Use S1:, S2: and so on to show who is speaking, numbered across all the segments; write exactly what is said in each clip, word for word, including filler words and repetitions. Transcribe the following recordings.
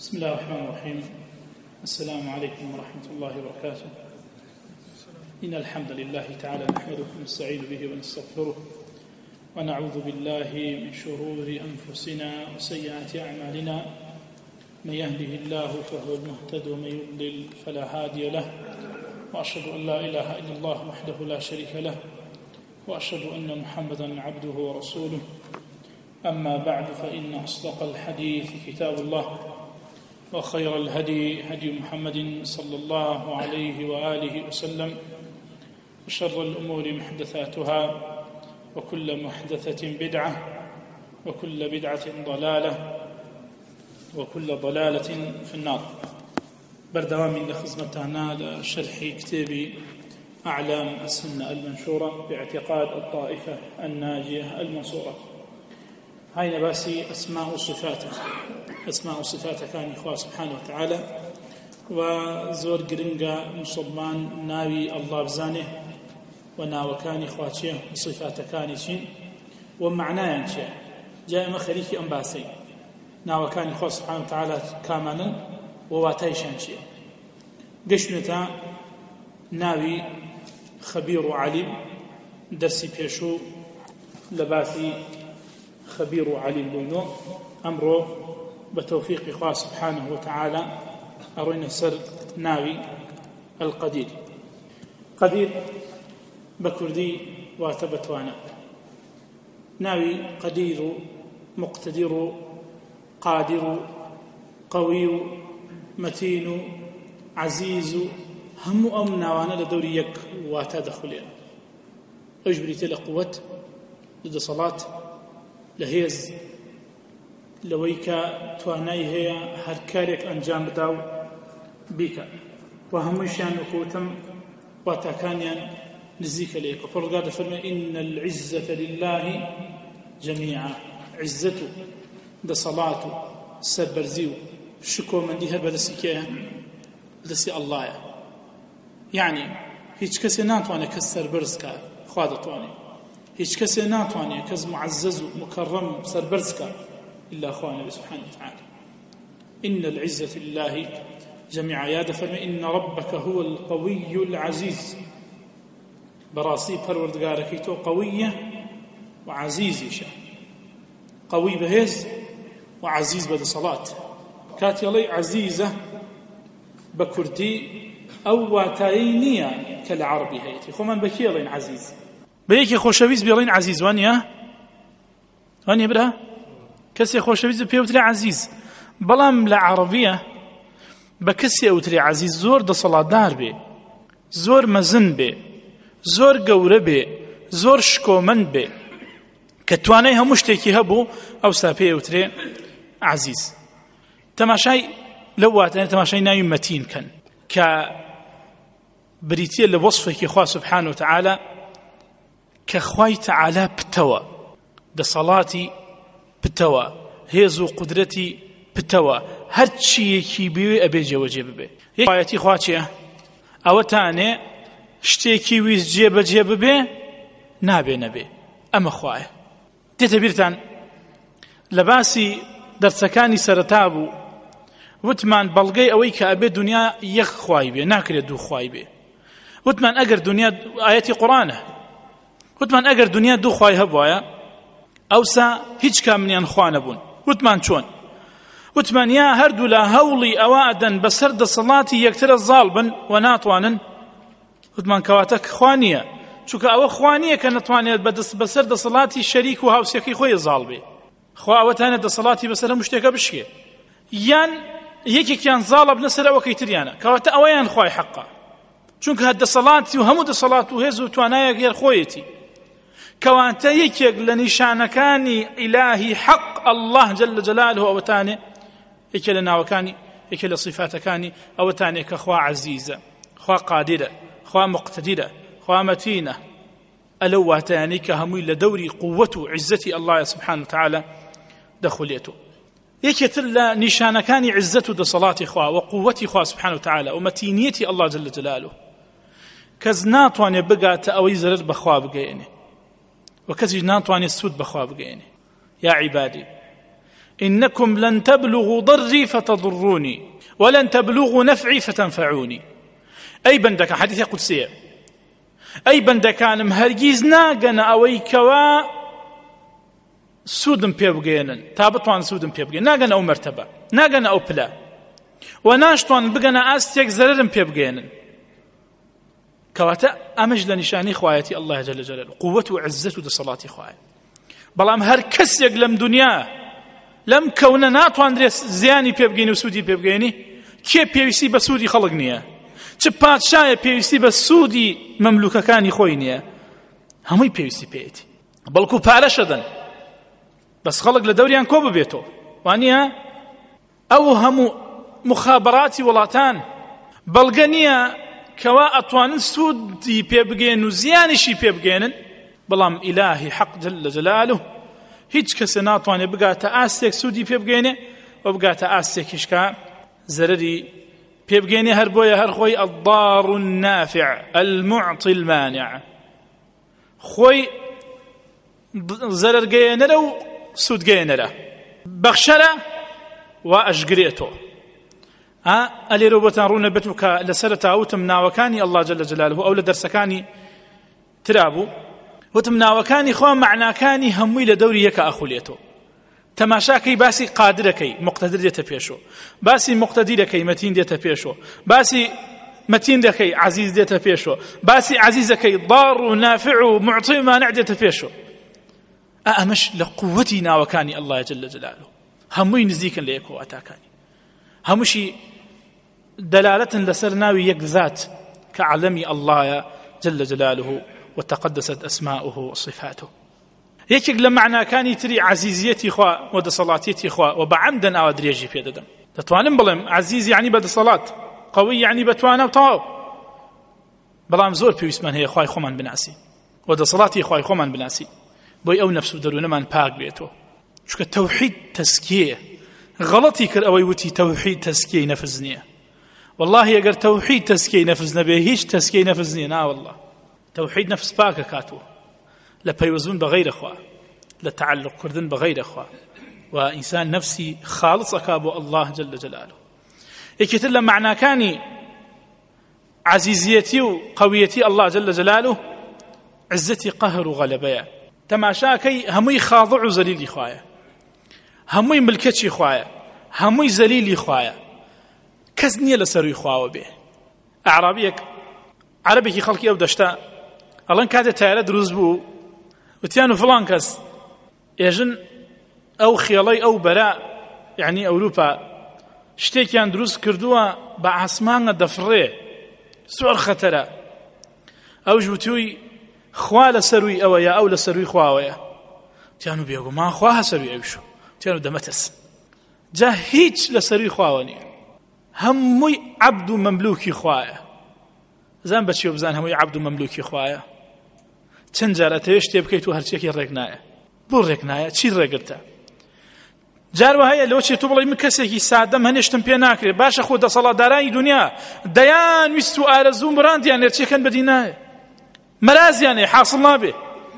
S1: بسم الله الرحمن الرحيم. السلام عليكم ورحمة الله وبركاته. إن الحمد لله تعالى نحمده ونستعين به ونستغفره ونعوذ بالله من شرور أنفسنا وسيئات أعمالنا، من يهده الله فهو المهتد ومن يضلل فلا هادي له، وأشهد أن لا إله إلا الله وحده لا شريك له، وأشهد أن محمدا عبده ورسوله. أما بعد، فإن أصدق الحديث كتاب الله، وخير الهدي هدي محمد صلى الله عليه وآله وسلم، وشر الأمور محدثاتها، وكل محدثة بدعة، وكل بدعة ضلالة، وكل ضلالة في النار. بردوام لخدمتنا لشرح كتاب أعلام السنة المنشورة باعتقاد الطائفة الناجية المنصورة. هاي نباسي أسماء وصفاته أسماء وصفاته كان إخوة سبحانه وتعالى، وزور قرنقا مسلمان ناوي الله بزانه وناوى كان إخواتيه وصفاته كان شين ومعناه ينشي جاء مخريكي أنباسي ناوى كان إخوة سبحانه وتعالى كاملا وواتيش ينشي قشنتا ناوي خبير وعليم درسي بيشو لباثي خبير وعليم بونو أمره بتوفيق الله سبحانه وتعالى أروينا سر ناوي القدير. قدير بكردي واتبتوانا ناوي قدير مقتدر قادر قوي متين عزيز هم أمنا وانا لدوري يك واتدخلين أجبريت لقوة لدى صلاة لهيز لويكا تواناي هي هر كاريك أنجام بداو بيكا وهمشان وكوتم واتاكانيا نزيك ليك. وفرقاد فرمي إن العزة لله جميعا. عزته ده صلاته سبرزيو شكو من ديها بدسي كيه بدسي الله يعني هيج كسي ناتواني كسر برزكا خوادتواني هيج كسي ناتواني كز معزز مكرم سربرزكا إلا أخوانا سبحانه وتعالى. إن العزة لله جميعا. يا دفرمي إن ربك هو القوي العزيز. براسي پروردگارك تو قوية وعزيز شا قوي بهز وعزيز بد صلاة كاتي لي عزيزة بكردي أو واتاينية كالعربي هيتي خو من بكي لين عزيز بيكي خوشويز بيلين عزيز وانيا وانيا برا كسي خوشويز بيوتري عزيز بلام لعربية بكسي أوتري عزيز زور دا صلاة دار بي زور مزن بي زور گەورە بێ زۆر شکۆمەند بێ کە توانای هەموو شتێکی هەبوو ئەوسا پێی ئەوترێ عەزیز. تەماشای لەو واتانە تەماشای ناوی مەتین کەن کە بریتیە لە وەصفێکی خوا سبحانه وتعالى کە خوای تەعالە پتەوە دەسەڵاتی پتەوە هێز و قودرەتی پتەوە هەر چیەکی بێ ئەبێ جێوەجێ ببێ. یەک ئاەتی خوا چییە؟ ئەوە تانێ شتێکی ویست جێبەجێ ببێ نابێ نەبێ ئەمە خوایە. دێتە بیرتان لە باسی دەرسەکانی سەرەتا بوو وتمان بەڵگەی ئەوەی کە ئەبێ دنیا یەک خوای بێ ناکرێت دوو خوای بێ. وتمان ئەگەر دنیا ئاەتی قورئانە وتمان ئەگەر دنیا دوو خوای هەبوایە ئەوسا هیچ کامنیان خوا نەبوون. وتمان چۆن؟ وتمان یا هەردوو لە هەوڵی ئەوە ئەدەن بەسەر دەسەڵاتی یەکترە زاڵ بن و ناتوانن. وتمان کەواتە خوا نییە چونکە ئەوە خوا نییە کە نەتوانێت بەسەر دەسەڵاتی شەریک و هاوسێکی خۆی زاڵ بێ. خوا ئەوەتانە دەسەڵاتی بەسەر هەموو شتێکە بشکێ یان یەکێکیان زاڵە بنە سەر ئەوەکەی تریانە کەواتە ئەوەیان خوای حەقا چونکە هەر دەسەڵاتی و هەموو دەسەڵات و هێز و توانایەک هێر خۆیەتی. کەواتە یەکێک لە نیشانەکانی ئیلاهی حەق الله جل جلاله ئەوەتانێ یەکێ لە ناوەکانی یەکێ لە صیفاتەکانی ئەوەتانێ کە خوا عەزیزە خوا قادرە خوا مقتدرة خوا متينة ألو واتاني كهمي لدوري قوة عزتي الله سبحانه وتعالى دخليته. يكتر لا نشان كان عزته دا صلاة خوا وقوة خوا سبحانه وتعالى ومتينيتي الله جل جلاله كزناتواني بقى تأوي زرر بخوا بقيني وكزي ناتواني السود بخوا بقيني. يا عبادي إنكم لن تبلغوا ضري فتضروني ولن تبلغوا نفعي فتنفعوني. أي بندك حديث قدسية، أي بندكانم هرگیز ناگەنە ئەوەی کەوا سوودم پێ بگەێنن تا بتوان سوودم پێ بگەێن، ناگەنە ئەو مەرتەبە، ناگەنە ئەو پلە، و ناشتوان بگەنە ئاستێک زەررم پێ بگەێنن. کەواتە ئەمەش لە نیشانی خوایەتی ئەڵڵاه جەل جەلالوه، قووەت و عزت و دەسەڵاتی خوایە. بەڵام هەر کەسێک لەم دنیا لەم کەونە ناتوانرێت زیانی پێ بگەێنی و سوودی پێ بگەێنی، کێ پێویستی بە سوودی خەڵک نییە؟ چ پادشایە پێویستی بە سوودی مەملوکەکانی خۆی نییە؟ هەمووی پێویستی پێیەتی، بەڵکو پارەشە دەن، بەس خەڵک لە دەوریان کۆ ببێتەوە. وانییە ئەو هەموو مخابەراتی وڵاتان بەڵگە نییە کەوا ئەتوانن سوودی پێ بگەێن و زیانیشی پێ بگەێنن، بەڵام ئیلاهی حەق جەل جەلالوه هیچ کەسێ ناتوانێت بگاتە ئاستێک سوودی پێ بگەێنێ و بگاتە ئاستێکیش کە زەرەری پێ بگەێنێ. هەر بۆیە هەر خۆی الضار النافع المعطي المانع، خۆی زەرەرگەیەنەرە و سوودگەیەنەرە، بەخشەرە و ئەشگرێتەوە. ئەلێرە بۆتان ڕوو نەبێتوو کە لەسەرە تاوتم ناوەکانی ئەڵڵاه جەل جەلالوه ئەو لە دەرسەکانی ترابوو، وتم ناوەکانی خوا معناکانی هەمووی لە دەوری یەکە ئەخولێتەوە. تەماشاکەی باسی قادرەکەی مقتەدر دێتە پێشەوە، باسی مقتەدیرەکەی مەتین دێتە پێشەوە، باسی مەتین دەکەی عەزیز دێتە پێشەوە، باسی عەزیزەکەی ضار و نافع و معطی و مانع دێتە پێشەوە. ئەمەش لە قووەتی ناوەکانی ئەڵڵاه جەل جەلالوه هەمووی نزیکن لە یەکەوە ئاتاکانی، هەمووشی دلالەتن لەسەر ناوی یەک ذات کە عەلەمی ئەڵڵایە جەل جەلالوه وتقدست أسماؤه وصفاته. یەکێک لە معناکانی تری عەزیزیەتی خوا و دەسەڵاتیەتی خوا و بەعەمدەن ئاوا درێژی پێ دەدەم. دەتوانم بڵێم عەزیز یعنی بەدەسەڵات، قەوی یعنی بەتوانە و تەواو، بەڵام زۆر پێویستمان هەیە خوای خۆمان بناسی و دەسەڵاتی خوای خۆمان بناسی، بۆی ئەو نەفس و دەروونەمان پاک بێتەوە. چونکە تەوحید تەزکیەیە. غەڵەتی کرد ئەوەی وتی تەوحید تەزکیەی نەفس نییە. والله ئەگەر تەوحید تەزکیەی نەفس نەبێ هیچ تەزکیەی نەفس نییە. نا والله توحید نفس پاکە کاتوە لە پەیوەزبوون بە غەیرە خوا، لە تعلق کردن بە غەیرە خوا، و ئینسان نفسی خالص ئەکا بۆ ئەڵڵاه جەل جەلالوه. یەکێتر لە معناکانی عەزیزیەتی و قەویەتی ئەڵڵاه جەل جەلالوه عزەتی قەهر و غەلەبەیە. تەماشاکەی هەمووی خاضع و زەلیلی خوایە، هەمووی ملکەچی خوایە، هەمووی زەلیلی خوایە، کەس نییە لە سەروی خواوە بێ. ئەعرابیەک عەرەبێکی خەڵکی ئەو دەشتا ئەڵەن کاتێ تایارە دروست بوو وتیان و فڵان کەس ئێژن ئەو خێڵەی ئەو بەرە یعنی ئەوروپا شتێکیان دروست کردووە بە عاسمانە دەفڕێ، زۆر خەتەرە. ئەو ژووتووی خوا لە سەروی ئەوەیە ئەو لە سەروی خواوەیە. تیان و بێگومان خوا هە سەروی ئەویشو، تیان و دەمەتەس جا هیچ لە سەروی خواوە نییە، هەمووی عەبد و مەملوکی خوایە. زان بەچی و بزان هەمووی عەبد و مەملوکی خوایە. چەند جار ئەتەوێ شتێ بکەیت و هەرچیەکی ڕێک نایە. بۆ ڕێک نایە؟ چی ڕێگرتە؟ جاروە هەیە لەوە چێ تو بڵێ من کەسێکی سادەم هەنێشتم پێ ناکرێت، باشە خۆ دەسەڵاتدارانی دنیا دەیان ویست و ئارەزوو مڕاندیان نێرچێکەن بەدی نایە، مەرازیانێ حاصڵ نابێ.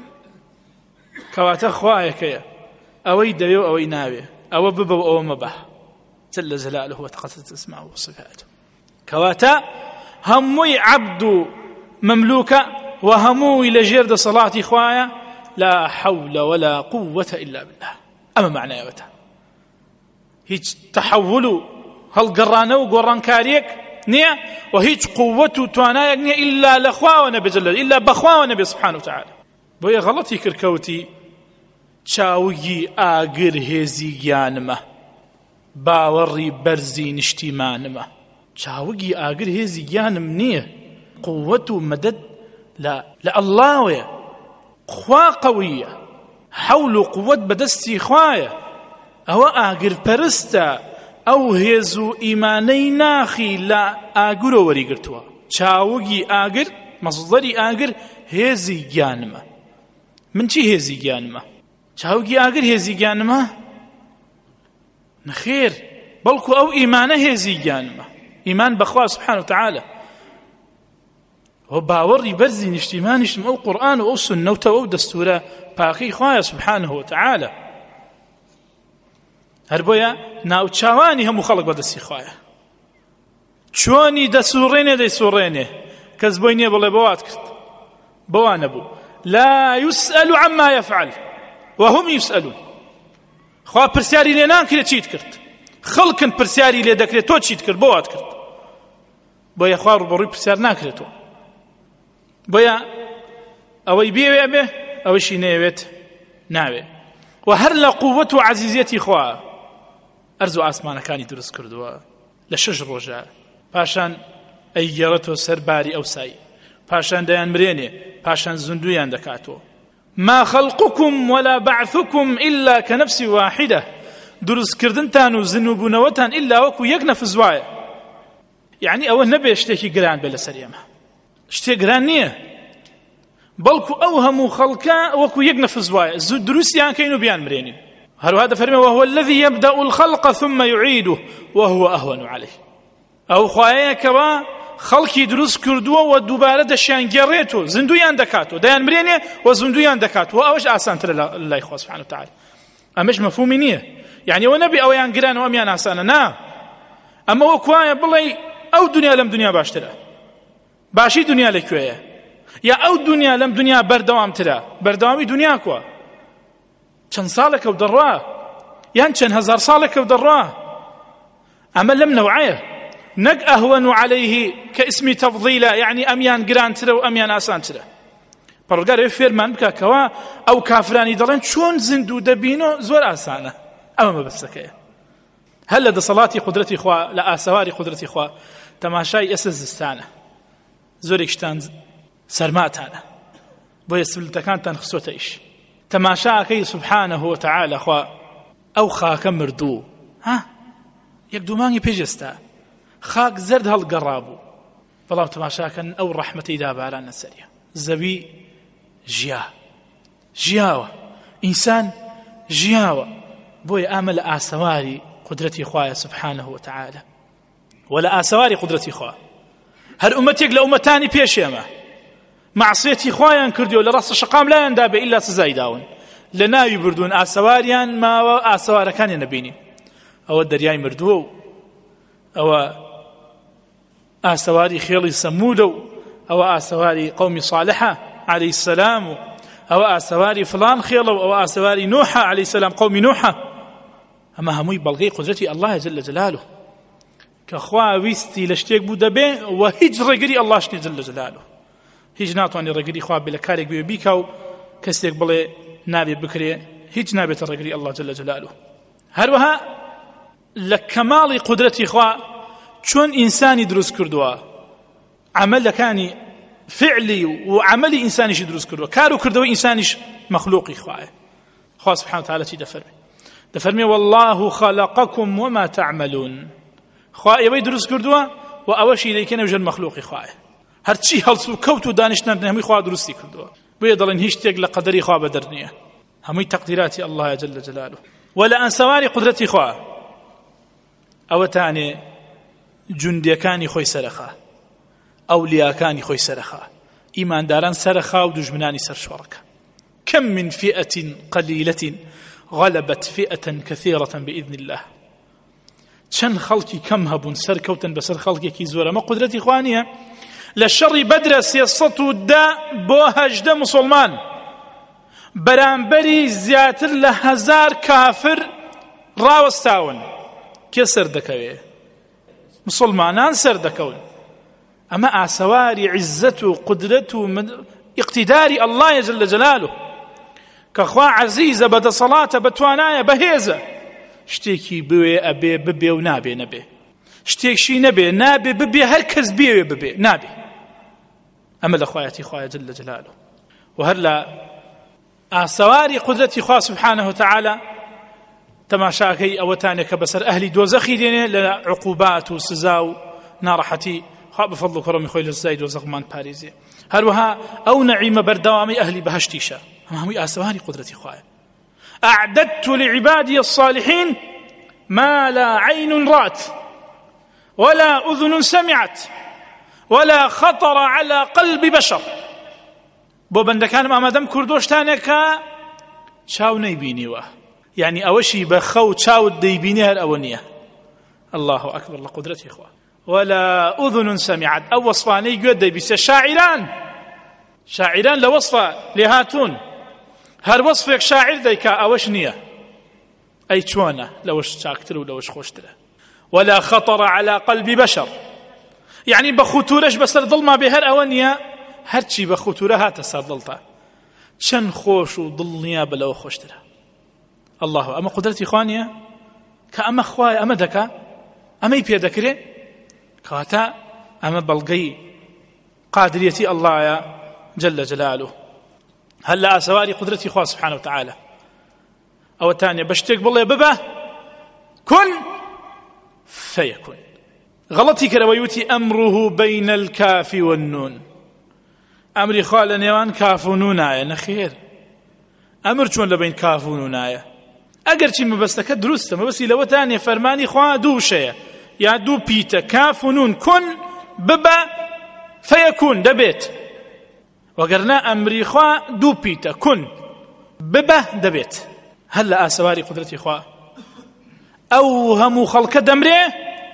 S1: کەواتە خوایەکەیە، ئەوەی دەوێ و ئەوەی ناوێ، ئەوە ببە و ئەوە مەبە جەل جەلالوه وتقدست أسماؤه وصفاته. کەواتە هەمووی عەبد و مەملوکە و هەمووی لە ژێر دەسەڵاتی خوایە. لا حول ولا قوة إلا بالله. ئەمە معنایەوەتە. هیچ تەحەول و هەڵگەڕانە و گۆڕانکاریەک نییە و هیچ قووەت و توانایەک نییە ئیلا لە خواوە نەبێ جەل ئیلا بەخواوە نەبێ سبحانه وتعالى. بۆیە غەڵەتی کرد کەوتی چاوگی ئاگر هێزی گیانمە، باوەڕی بەرزی نیشتیمانمە. چاوگی ئاگر هێزی گیانم نییە، قووەت و مەدەد لە ئەڵڵاوەیە. خوا قەویە، حەول و قووەت بەدەستی خوایە. ئەوە ئاگر پەرستە، ئەو هێز و ئیمانەی ناخی لە ئاگرۆ وەریگرتووە. چاوگی ئاگر مەصدەری ئاگر هێزی گیانمە. من چی هێزی گیانمە؟ چاوگی ئاگر هێزی گیانمە؟ نەخێر، بەڵکو ئەو ئیمانە هێزی گیانمە، ئیمان بەخوا سبحانه وتعالى. و باوەڕی بەرزی نیشتیمانیشتم ئەو قورئان و ئەو سنەوتە و ئەو دەستورە پاکەی خوایە سبحانه وتعالى. هەر بۆیە ناوچاوانی هەموو خەڵک بەدەستی خوایە. چۆنی دەسوڕێنێ دەیسوڕێنێ، کەس بۆی نییە بڵێ بەوات کرد، بەوا نەبوو. لا يسأل عما يفعل وهم يسألون. خوا پرسیاری لێ ناکرێت چیت کرد، خەڵکن پرسیاری لێ دەکرێت تۆ چیت کرد، بۆوات کرد. بۆیە خوا ڕوبەڕووی پرسیار ناکرێتەوە. بۆیە ئەوەی بێوێ بێ، ئەوەشی نەیەوێت ناوێ. و هەر لە قووەت و عەزیزەتی خوا ئەرز و ئاسمانەکانی دروست کردووە لە شەش ڕۆژە، پاشان ئەیگەڕێتەوە سەر باری ئەوسایی، پاشان دەیان مرێنێ، پاشان زندویان دەکاتەوە. ما خەلقكم ولا بعثكم إلا كنفس واحدة. دروستکردنتان و زنوبوونەوەتان ئیلا وەکو یەک نەفس وایە. یعنی ئەوە نەبێ شتێکی گران بێ لەسەر ئێمە، شتێک گران نییە، بەڵکو ئەو هەموو خەڵکە وەکو یەک نەفس وایە، دروستیان کەین و بیان مرێنین. هەروها دەفەرمێ وهو الذي يبدأ الخلق ثم يعيده وهو أهون عليه. ئەو خوایەیە کەوا خەڵکی دروست کردووە و دووبارە دەشیان گێڕێتەوە، زیندویان دەکاتەوە، دەیان مرێنێ و زیندویان دەکاتەوە. ئەوەش ئاسانترە لە لای خوا سبحانه وتعالى. ئەمەش مەفهومی نییە، یعنی ئەوە نەبێ ئەوەیان گران و ئەمیان ئاسانە، نا. ئەمە وەک وایە بڵێ ئەو دنیا لەم دنیا باشترە. باشی دنیا لەکوێیە؟ یا ئەو دنیا لەم دنیا بەردەوامترە؟ بەردەوامی دنیا کووە؟ چەند ساڵێکە و دەڕوا، یان چەند هەزار ساڵێکە و دەڕوا. ئەمە لەم نەوعەیە، نەک ئەهوەن عەلەیه کە ئیسمی تەفضیلە، یعنی ئەمیان گرانترە و ئەمیان ئاسانترە. پەروەردگار فێرمان بکە کەوا ئەو کافرانی دەڵێن چۆن زیندوو دەبینەوە زۆر ئاسانە. ئەمە مەبەستەکەیە. هەر لە دەسەڵاتی قودرەتی خوا، لە ئاسەواری قودرەتی خوا، تەماشای ئێستا زستانە، زۆرێک شتان سەرماتانە، بۆیە سبلتەکانتان خستۆتە ئیش. تەماشاکەی سبحانه وتعالى خوا ئەو خاکە مردوو، ها یەک دوو مانگی پێشێستا خاک زەرد هەڵگەڕابوو، بەڵام تەماشاکەن ئەو ڕەحمەتەی داباران لەسەریە. زەوی ژیا ژیاوە، ئینسان ژیاوە. بۆیە ئامە لە ئاسەواری قودرەتی خوایە سبحانه وتعالى و لە ئاسەواری قودرەتی خوا. هەر ئومەتێک لە ئومەتانی پێشێمە معسیەتی خوایان کردیەوە، لە ڕاستە شەقام لایەندا بێ ئیلا سزای داون، لە ناوی بردوون ئاسەواریان ماوە، ئاسەوارەکانیان نەبینین. ئەوە دەریای مردووە و ئەوە ئاسەواری خێڵی سەمودە و ئەوە ئاسەواری قەومی صالحە عەلەیهی السەلام و ئەوە ئاسەواری فلان خێڵە و ئەوە ئاسەواری نوحە عەلەیهی السەلام قەومی نوحە. ئەمە هەمووی بەڵگەی قودرەتی ئەڵڵاه جەل جەلالوه کە خوا ویستی لە شتێک بوو دەبێ و هیچ ڕێگری ئەڵڵاه شتی جەل جەلالوه، هیچ ناتوانێ ڕێگری خوا بێ لە کارێک بێ بیکا و کەسێک بڵێ نابێ بکرێ، هیچ نابێتە ڕێگری ئەڵڵاه جەل جەلالوه. هەروەها لە کەماڵی قودرەتی خوا چۆن ئینسانی دروست کردووە، عەمەلەکانی فعلی و عەمەلی ئینسانیشی دروست کردووە، کار و کردەوەی ئینسانیش مەخلوقی خوایە. خوا سبحانه وتعالى چی دەفەرمێ؟ دەفەرمێ والله خەلەقەکم وما تعملون. خوا ئێوەی دروست کردووە و ئەوەشی دەیکەنە ژەر مەخلوقی خوایە. هەرچی هەڵس و کەوت و دانیشتان هەمووی خوا دروستی کردووە. بۆیە دەڵێن هیچ شتێک لە قەدەری خوا بەدەر نییە، هەمووی تەقدیراتی ئەڵڵاه جەل جەلالوه. و لە ئەنسەواری قودرەتی خوا ئەوە تانێ جوندیەکانی خۆی سەرەخا، ئەولیاکانی خۆی سەرەخا، ئیمانداران سەرەخا و دوژمنانی سەرشۆڕەکە. كم من فئة قليلة غلبت فئة كثيرة بإذن الله. چەند خەڵکی کەم هەبوون سەرکەوتن بەسەر خەڵکێکی زۆر. ئەمە قودرەتی خوا نییە؟ لە شەڕی بەدرە سێسەد و دا بۆ هەژدە موسڵمان بەرامبەری زیاتر لە هەزار کافر ڕاوەستاون. کێ سەر دەکەوێ؟ مسلمانان سەر دەکەون. ئەمە ئاسەواری عیزەت و قودرەت و ئیقتیداری ئەڵڵاه جەل جەلالوه کە خوا عەزیزە، بەدەسەڵاتە، بەتوانایە، بەهێزە. شتێکی بوێ ئەبێ ببێ و نابێ نەبێ، شتێکشی نەبێ نابێ ببێ، هەر کەس بێوێ ببێ نابێ. ئەمە لە خوایەتی خوایە جەل جەلالوه. و هەر لە ئاسەواری قودرەتی خوا سبحانه وتعالى تەماشاکەی ئەوەتانێک کە بەسەر ئەهلی دۆزەخی دێنێ لە عقوبات و سزا و ناڕەحەتی. خوا بفضل و کەڕەمی خۆی لە سزای دۆزەخمان پارێزێ. هەروەها ئەو نەعیمە بەردەوامی ئەهلی بەهەشتیشە، ئەمە هەمووی ئاسەواری قودرەتی خوایە. أعددت لعبادي الصالحين ما لا عين رأت ولا أذن سمعت ولا خطر على قلب بشر. بۆ بەندەکانم ئامادەم کردوشتانێکە چاو نەیبینیوە، يعني أوشي بخو تشاود ديبينيها الأونية. الله أكبر لقدرته إخوة. ولا أذن سمعت أو وصفاني يقول ديبيسة شاعران شاعران لوصفة لهاتون هر وصفك شاعر ديكا أوش نية أي تشوانا لوش شاكتر ولوش خوشتر. ولا خطر على قلب بشر يعني بخطورش بسر ظلمة بهر أونية هرشي بخطورها تسر ظلتا شن خوش وظلنيا بلو خوشتر. الله أما قدرتي إخوانية كأما خواي أما دكا أما يبيا دكري كواتا أما بلغي قادريتي الله يا جل جلاله. هلا سواري قدرتي إخوة سبحانه وتعالى أو تانية بشتك بالله ببا كن فيكون. غلطي كرويوتي أمره بين الكاف والنون أمري خال نيوان كاف ونون آية نخير أمر شون لبين كاف ونون آية أجر شيء مبستك درست ما بس لو تانية فرماني خوا دو شيء يا دو بيتا كاف ونون كن ببا فيكون دبيت وقرنا أمري خوا دو بيتا كن ببا دبيت. هلا أسواري قدرتي خوا أوهم خلق دمره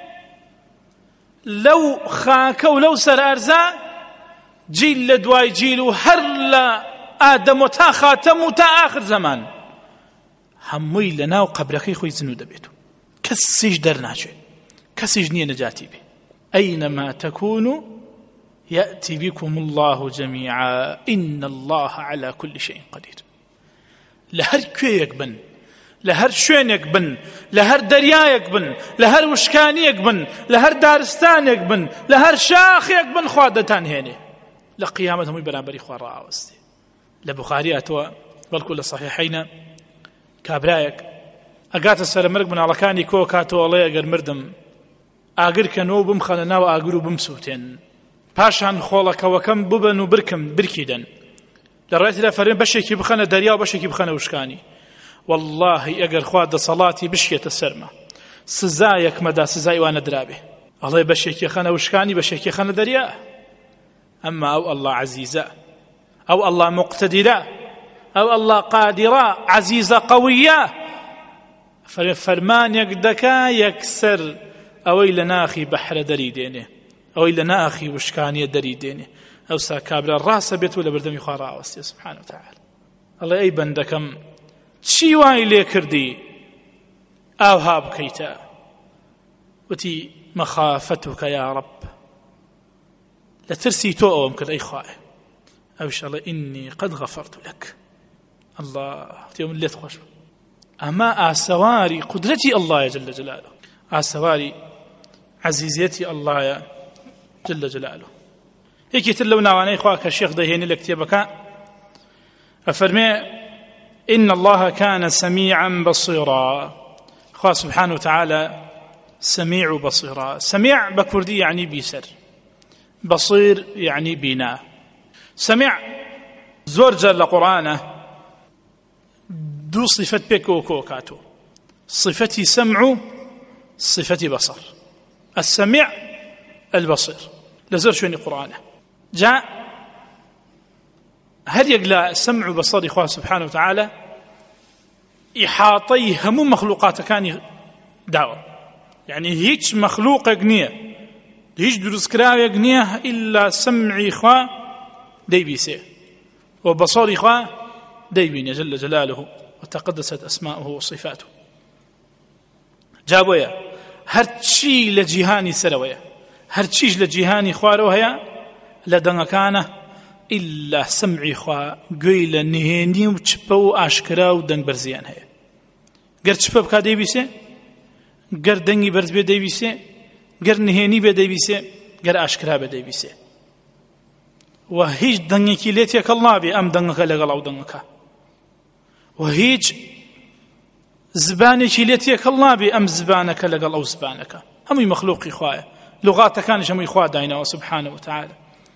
S1: لو خاك ولو سر أرزا جيل لدواي جيل هرلا آدم وتا خاتم وتا آخر زمان هموي لنا وقبركي خوي زنو دبيتو كسيج درناجي كسيج نية نجاتي بي أينما تكونوا يأتي بكم الله جميعا إن الله على كل شيء قدير. لهر كويك بن لهر شوينك بن لهر دريايك بن لهر وشكانيك بن لهر دارستانك بن لهر شاخيك بن خوادتان هيني لقيامتهم برابري خوار راوستي. لبخاري أتوا بل كل صحيحين كابرايك أقات السلامرك من على كاني كوكاتو الله أجر مردم أجر كانوا بمخلنا وأجروا بمسوتين باشان خولك وكم ببن وبركم بركيدن لرأيت لا فرين بشكي بخنا دريا وبشكي بخنا وشكاني والله أجر خواد صلاتي بشية السرمة سزايك مدى سزاي وأنا درابه الله بشكي خنا وشكاني بشكي خنا دريا. أما أو الله عزيزة أو الله مقتدرة أو الله قادرة عزيزة قوية فرمان يقدكا يكسر أو إلى ناخي بحر دريدينه أو إلى ناخي وشكاني دريدينه أو ساكابر الراس بيت ولا بردمي خارا وستي سبحانه وتعالى. الله أي بندكم شي واي لي كردي أو هاب كيتا وتي مخافتك يا رب لترسي توأم كذا أي خائع أو إن شاء الله إني قد غفرت لك. الله يوم اللي تخش أما أسواري قدرتي الله جل جلاله أسواري عزيزيتي الله يا جل جلاله. هيك تلونا وانا إخواك الشيخ دهيني لكتابك أفرمي إن الله كان سميعا بصيرا. خواه سبحانه وتعالى سميع بصيرا. سميع بكردي يعني بيسر بصير يعني بنا. سمع زور جل قرآنه دو صفة بيكو كوكاتو صفتي سمع صفتي بصر. السمع البصير لزر شوني قرآنه جاء هل يقلى سمع بصر إخوة سبحانه وتعالى إحاطي هم مخلوقات كان دعوة يعني هيج مخلوق يقنيه هيج دروس كراوي يقنيه إلا سمع إخوة ديبيسي وبصر إخوة ديبين جل جلاله وتقدست أسماؤه وصفاته. جابويا هرشي لجيهاني سرويا هرشيج لجيهاني خواروهيا لدنكانه إلا سمعي خوا قيل نهيني وتشبو أشكرا ودنك برزيان هيا قر تشبو بكا ديبيسي قر دنگي برز بي ديبيسي قر نهيني بي ديبيسي قر أشكرا بي ديبيسي وهيج دنگي ليتيك الله بي أم دنگك لغل أو دنگك وهيج زبانك ليتيك الله بي أم زبانك لغل أو زبانك هم مخلوق إخوائي لغات كانش هم إخوة داينا سبحانه وتعالى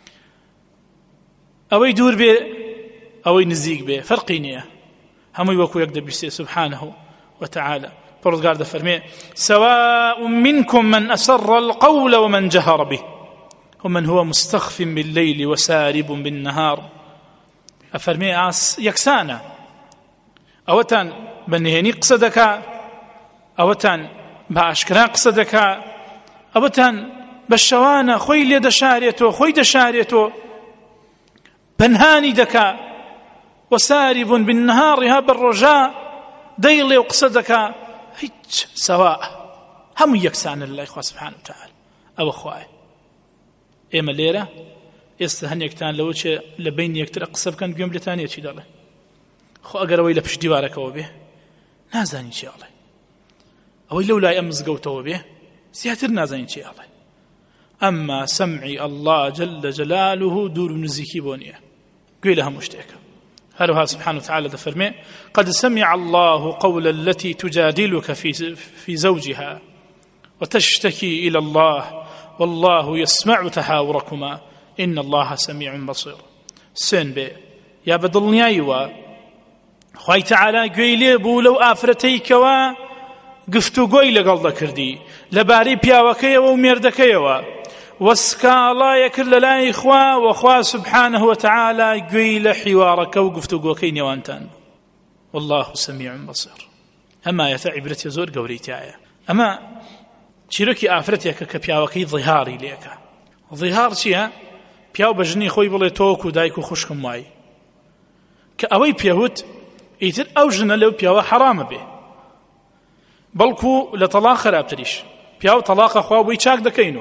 S1: أو يدور به أو ينزيق به فرقينيه هم يوكو يقدر بيسي سبحانه وتعالى. فرض فرمي سواء منكم من أسر القول ومن جهر به ومن هو مستخف بالليل وسارب بالنهار. أفرمي عاس يكسانا أوتان بەنهێنی قسە دەکا، ئەوەتان بە ئاشکرا قسە دەکا، ئەوەتان بە شەوانە خۆی لێ دەشارێتەوە، خۆی دەشارێتەوە، پەنهانی دەکا، وەسارب بالنهارها بەڕۆژا دەیڵێ و قسە دەکا، هیچ سەوا، هەموو یەکسانە لەلای خوا سبحانه وتعالى. ئەوە خوایە. ئێمە لێرە ئێستا هەنێکتان لەوە چێ لە بین یەکترە قسە بکەن گوێم لێتانێ چی دەڵێ؟ خۆ ئەگەر ئەوەی لە پشت دیوارەکەەوە بێ نازانی چی ئەڵێ، ئەوەی لەو لای ئەم مزگەوتەوە بێ زیاتر نازانی چی ئەڵێ. ئەمما سەمعی ئەڵڵا جەلە جەلالوه دوور و نزیکی بۆ نییە، گوێ لە هەموو شتێکە. هەروها سبحانه وتعالى دەفەرمێ قد سمع الله قول التي تجادلك في في زوجها وتشتكي إلى الله والله يسمع تحاوركما إن الله سميع بصير. سن بي يا بدڵنیاییوە خوای تعالی گوێی لێ بوو لەو ئافرەتەیکەوە گفتوگۆی لەگەڵ دەکردی لەبارەی پیاوەکەیەوە و مێردەکەیەوە، وەسکاڵایە کرد لە لای خوا، وەخوا سبحانه وتعالى گوێی لە حیوارەکە و گفتوگۆکەی نێوانتان بوو. والله سميع بصير. ئەمە ئاەتە عیبرەتی زۆر گەورەی تایە. ئەمە چیرۆکی ئافرەتێکە کە پیاوەکەی ظیهاری لێکە. ظیهار چییە؟ پیاو بە ژنی خۆی بڵێ تۆک و دایک و خوشکم وای، کە ئەوەی پێوت ئیتر ئەو ژنە لەو پیاوە حرامە بێ، بەڵکو لە تەلاق خراپتریش. پیاو تەلاقە خوا بۆی چاک دەکەین و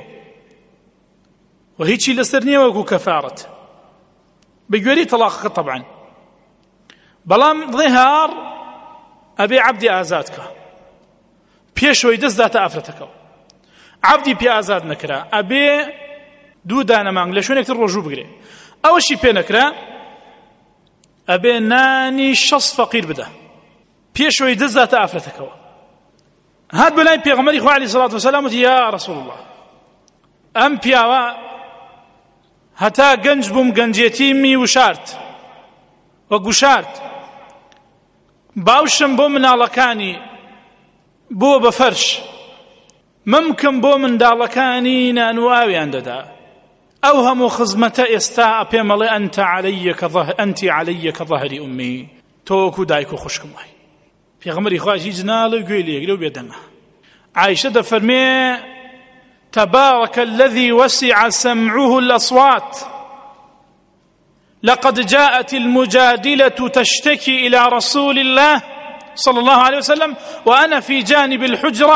S1: و هیچی لەسەر نییە وەکو کەفارەت بە گوێرەی تەلاقەکە طبعا. بەڵام ظیهار ئەبێ عەبدی ئازادکە پێشەوەی دەست داتە ئافرەتەکەەوە. عەبدی پێ ئازاد نەکرا ئەبێ دوو دانە مانگ لە شوێنێکتر ڕۆژوو بگرێ. ئەوەشی پێ نەکرا ئەبێ نانی شەش فەقیر بدە پێشەوەی دەست داتە ئافرەتەکەەوە. هات بەلای پێغەمبەری خوا عەلەیهی سەڵات وسەلام وتی یا ڕەسوڵ الله، ئەم پیاوە هەتا گەنج بووم گەنجێتیمی وشارد وە گوشارد، باوشم بۆ مناڵەکانی بۆ بە فەرش، ممکن بۆ منداڵەکانی نان و ئاویان دەدا، ئەو هەموو خزمەتە ئێستا پێمەڵێ ئەنتە عەلەیە ئەنتی عەلەیە کە ظەهری ئومی، تۆ وەکو دایک و خوشکم وای. پێغەمبەری خوا هیچ ناڵێ گوێی لێگرێ و بێدەنگە. عایشە دەفەرمێ تبارك الذي وسع سمعه الأصوات لقد جاءت المجادلة تشتكي إلى رسول الله صلى الله عليه وسلم وأنا في جانب الحجرة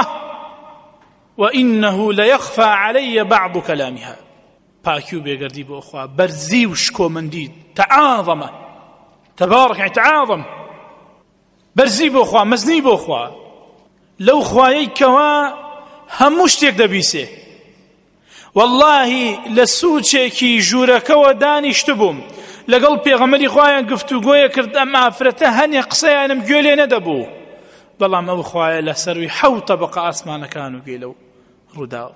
S1: وإنه ليخفى علي بعض كلامها. باكيو بيقردي بأخوة برزي وشكو منديد تعاظم، تبارك يعني تعاظم، برزي بأخوة مزني بأخوة لو خوايكوا هموشتك دبيسه. والله لسوچێکی ژوورەکەوە دانیشتبووم لەگەڵ پێغەمبەری خوایان گفتوگۆیە کرد، ئەم ئافرەتە هەنێ قسەیانم گوێ لێ نەدەبوو، بەڵام ئەو خوایە لە سەروی حەوت تەبەقە ئاسمانەکان و گوێ لەو ڕووداو.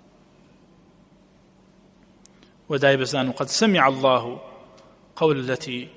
S1: ودای بزان قد سمع الله قول التي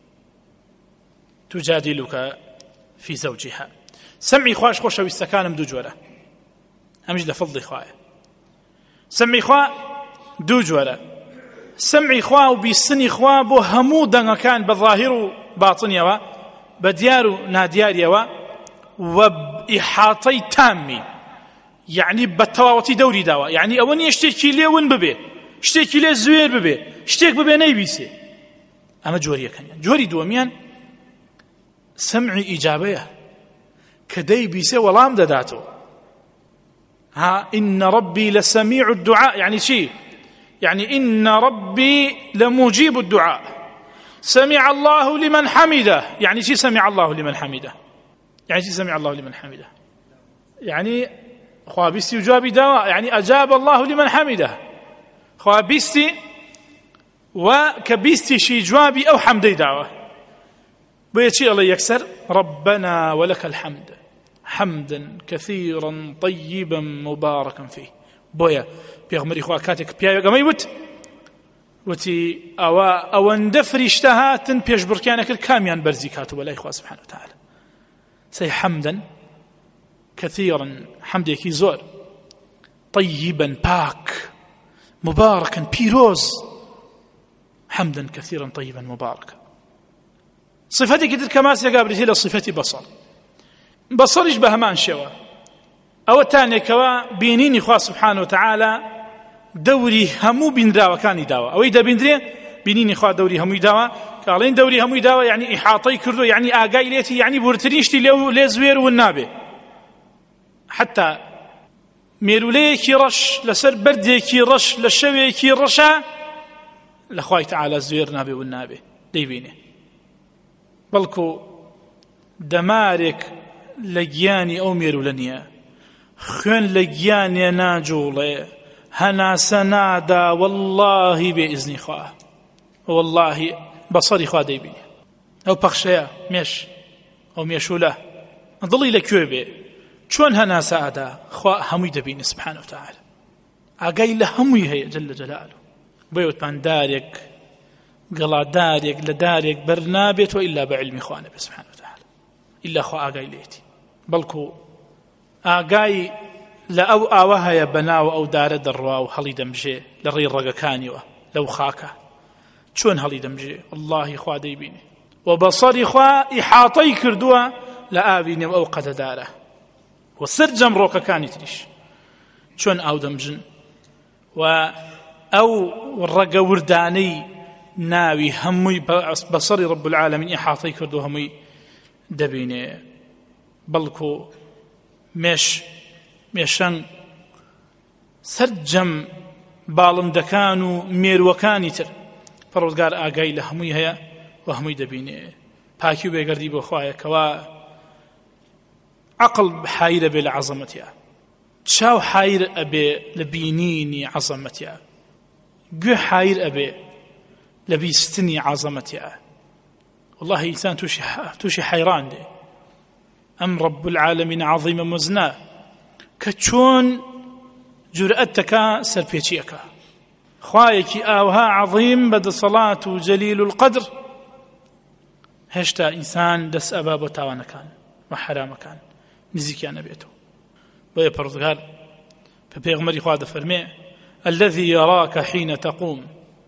S1: تجادلك في زوجها. سمعی خوش خۆشەویستەکانم دوو جۆرە، ئەمیش لە فەضڵی خوایە. سمعی خوا دوو جۆرە، سمعی خوا و بیستنی خوا بۆ هەموو دەنگەکان بە ظاهر و باتنیەوە، بە دیار و نادیاریەوە، و ئیحاطەی تامی، یعنی بە تەواوەتی دەوری داوە، یعنی ئەوە نییە شتێکی لێون ببێ، شتێکی لێ زوێر ببێ، شتێک ببێ نەیبیسێ. ئەمە جۆری یەکەمیان. جۆری دووەمیان سمعی ئیجابەیە کە دەیبیسێ وەڵام دەداتەوە. ها إن ربي لسميع الدعاء، يعني شيء يعني إن ربي لمجيب الدعاء. سمع الله لمن حمده، يعني شيء سمع الله لمن حمده، يعني شيء سمع الله لمن حمده، يعني خوابيستي وجوابي دواء، يعني أجاب الله لمن حمده. خوابيستي وكبيستي شي جوابي أو حمدي دعوة بيتشي الله يكسر ربنا ولك الحمد حمدا كثيرا طيبا مباركا فيه. بويا بيغمري خوا كاتك بيا قمي وت وتي أوا أو اندفري اشتهاتن بيش بركانك الكاميان برزي كاتب ولا إخوة سبحانه وتعالى. سي حمدا كثيرا حمدك زور، طيبا باك، مباركا بيروز، حمدا كثيرا طيبا مباركا. صفتي كتير كما سيقابلتي لصفتي بصر، بەسەریش بە هەمان شێوە ئەوە تانێکەوە بینینی خوا سبحانه وتعالى دەوری هەموو بینراوەکانی داوە ئەوەی دەبیندرێ بینینی خوا دەوری هەمووی داوە کاڵێن دەوری هەمووی داوە یعنی ئیحاطەی کردو یعنی ئاگای لێتی یعنی بورترینشتی لێ زوێر ون نابێ حتا مێرولەیەکی ڕەش لەسەر بەردێکی ڕەش لە شەوێکی ڕەشە لە خوای تەعالە زوێر نابێ ون نابێ دەیبینێ بەڵکو دەمارێک لە گیانی ئەو مێرولە نییە خوێن لە گیانێ ناجوڵێ هەناسە نادا واللهی بێ ئیزنی خوا واللهی بەسەری خوا دەیبینێ ئەو پەخشەیە مێش ئەو مێشولە دڵی لەکوێ بێ چۆن هەناسە ئادا خوا هەمووی دەبینێ سبحانه وتعالى ئاگای لە هەمووی هەیە جل جلاله بۆیە وتمان دارێک گەڵادارێک لە دارێک بەر نابێتەوە ئیلا بە علمی خوا نەبێ سبحانه وتعالى ئیلا خوا ئاگای لێتی بەڵکو ئاگای لە ئەو ئاوە هەیە بەناو ئەو دارە دەڕوا و هەڵی دەمژێ لە ڕێی ڕەگەکانیوە لەو خاکە چۆن هەڵی دەمژێ واللهی خوا دەیبینێ و بەسەری خوا ئیحاطەی کردووە لە ئاوی نێو ئەو قەدەدارە و سەرجەم ڕۆکەکانی تریش چۆن ئاو دەمژن و ئەو ڕەگە وردانەی ناوی هەمووی بەسەری رب العالمین ئیحاطەی کردو هەمووی دەبینێ بەڵکو مێش مێشەنگ سەرجەم باڵندەکان و مێرووەکانی تر پەروەردگار ئاگای لە هەمووی هەیە و هەمووی دەبینێ پاکی و بێگەردی بۆ خوایە کەوا عقل حایر ئەبێ لە عەزەمەتیە چاو حایر ئەبێ لە بینینی عەزەمەتیە گوێ حایر ئەبێ لە بیستنی عەزەمەتیە والله ئینسان تووشی حەیران دێ ئەم رب العالمین عەظیمە مزنە کە چۆن جورئەت دەکا سەرپێچیەکە خوایەکی ئاوها عەظیم بەدەسەڵات و جەلیل القەدر هێشتا ئینسان دەست ئەبا بۆ تاوانەکان و حرامەکان نزیکیان نەبێتەوە بۆیە پەروەردگار بە پێغەمبەری خوا دەفەرمێ الذي يراك حين تقوم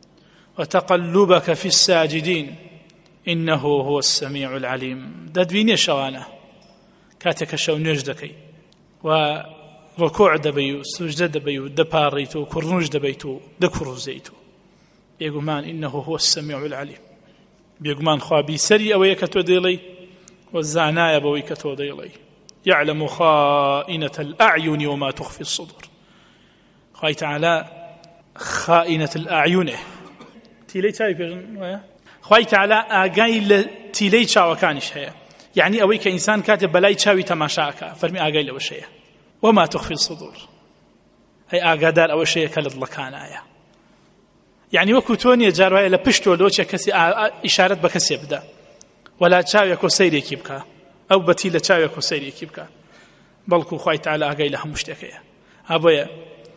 S1: وتقلبك في الساجدين إنه هو السميع العليم دەتبینێ شەوانە کاتێک کە شەو نوێژ دەکەی و ڕکوع دەبەی و سوجدە دەبەی و دەپاڕیت و کوڕنوش دەبەیت و دەکوڕوزەیت و بێگومان إنه هو السميع العليم بێگومان خوا بیسەری ئەوەیە کە تۆ دەیڵێی و زانایە بەوەی کە تۆ دەیڵێی يعلم خائنة الأعين وما تخفي الصدور خوای تعالی خائنة الأعين تیلەی چاوی پێژن وایە خوای تعالی ئاگای لە تیلەی چاوەکانیش هەیە یعنی ئەوەی کە ئینسان کاتێ بەلای چاوی تەماشاکە فەرمی ئاگای لەوەش هەیە وما تخفي الصدور هەی ئاگادار ئەوە شەیە کە لە دڵەکانایە یعنی وەکو تۆ نییە جار وایە لە پشتۆ لۆچێ کەسی ئیشارەت بە کەسێ بدە وەلا چاوێک و سەیرێکی بکە ئەو بەتی لە چاوێک و سەیرێکی بکە بەڵکو خوای تعالی ئاگای لە هەموو شتێک هەیە ئابۆیە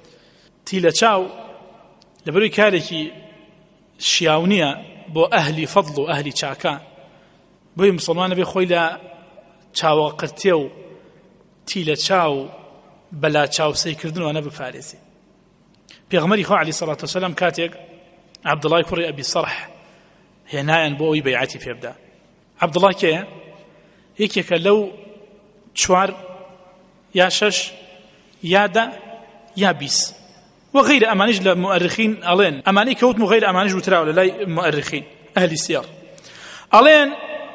S1: تی لە چاو لەبەروی کارێکی شیاو نییە بۆ ئەهلی فەضڵ و ئەهلی چاکە بۆی مسلمانە بێ خۆی لە چاوەقرتێ و تی لە چاو بەلا چاوسەیکردنەوە نەبپارێزی پێغەمبەری خوا عەلەیهی سەڵات وسەلام کاتێک عەبدوڵای کوڕی ئەبی سەرح هێنایان بۆ ئەوەی بەیعەتی پێ بدات عەبدوڵای کێیە یەکێکە لەو چوار یا شەش یادا یا بیست وغير أمانج لمؤرخين ألين أماني كوت وغير أمانج وتراول لا مؤرخين أهل السير ألين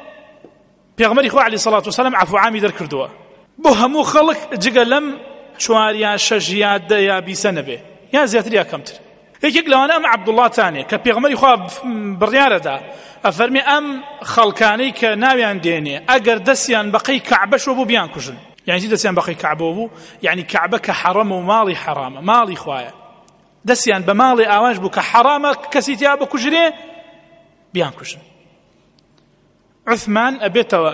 S1: بيغمري خو عليه الصلاة والسلام عفو عامي در كردوا بهمو خلق جيجا لم شوار يا شش يا دا يا بيسنة به يا زياتر يا كمتر هيك لو أنا أم عبد الله تاني كبيغمري خو بريارة دا أفرمي أم خلقاني كناوي عنديني أجر دسيان بقي كعبة شو بو بيان كوجن يعني جدا دسيان بقي كعبة بو يعني كعبة كحرام ومالي حرام مالي خوايا دسيان بمالي آواج بو كحرام كسيتيا بكوجري بيان كوجن عثمان أبيتوا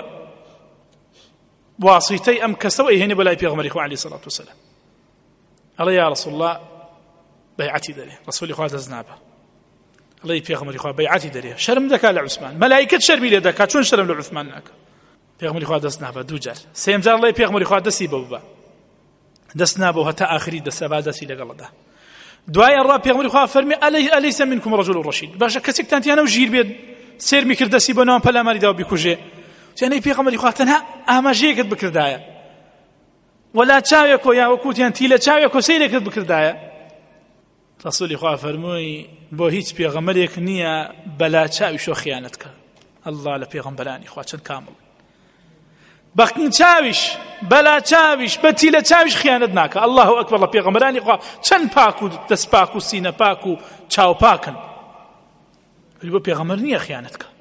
S1: واسطي أم كسوي هنا بلا بيغمري خو عليه الصلاة والسلام الله يا رسول الله بيعتي دري رسول الله دزنابه الله بيغمري خو بيعتي دري شرم دكا لعثمان ملائكة شربي لدكا شلون شرم لعثمان ناك بيغمري خو دزنابه دوجر سيمجر الله بيغمري خو دسي بوبا دسنابه حتى آخري دسبادسي لقلده دعاء الرب بيغمري خو فرمي أليس منكم رجل رشيد باشا كسك تانتي أنا وجير بيد سير مكردسي بنام بلا مريدا وبيكوجي جانەی پێغەمبەری خوا تەنها ئاماژەیەکت بکردایە ولا چاوێکۆ یا وەکوتیان تیلە چاوێکۆ سەیرێکت بکردایە. ڕەسوولی خوا فەرمووی بۆ هیچ پێغەمبەرێک نییە بەلا چاویشۆ خیانەت کە. ئەڵڵا لە پێغەمبەرانی خوا چەند کامڵ. بەقن چاویش بەلا چاویش بە تیلە چاویش خیانەت ناکە. ئەڵڵاهو ئەکبەر لە پێغەمبەرانی خوا چەند پاک و دەست پاک و سینە پاک و چاو پاکن. بۆ پێغەمبەر نییە خیانەت کە.